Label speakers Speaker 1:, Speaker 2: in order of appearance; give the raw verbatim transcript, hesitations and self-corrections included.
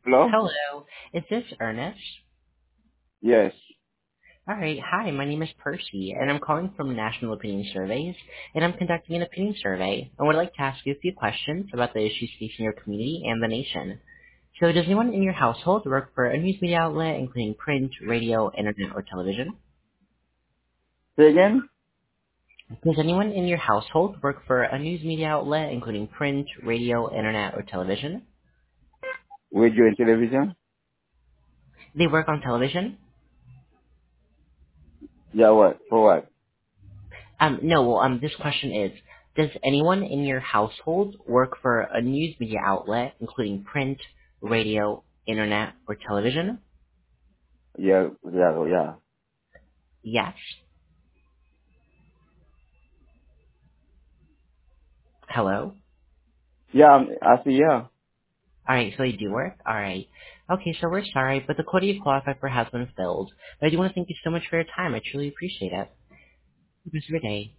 Speaker 1: Hello?
Speaker 2: Hello, is this Ernest?
Speaker 1: Yes.
Speaker 2: All right, hi, my name is Percy, and I'm calling from National Opinion Surveys, and I'm conducting an opinion survey. I would like to ask you a few questions about the issues facing your community and the nation. So, does anyone in your household work for a news media outlet, including print, radio, internet, or television?
Speaker 1: Say again?
Speaker 2: Does anyone in your household work for a news media outlet, including print, radio, internet, or television?
Speaker 1: Radio and television?
Speaker 2: They work on television?
Speaker 1: Yeah, what? For what?
Speaker 2: Um, no, well, um, this question is, does anyone in your household work for a news media outlet, including print, radio, internet, or television?
Speaker 1: Yeah, yeah, yeah.
Speaker 2: Yes. Hello?
Speaker 1: Yeah, I'm- I see, yeah.
Speaker 2: Alright, so they do work? Alright. Okay, so we're sorry, but the quota you qualify for has been filled. But I do want to thank you so much for your time. I truly appreciate it. Have a good rest of your day.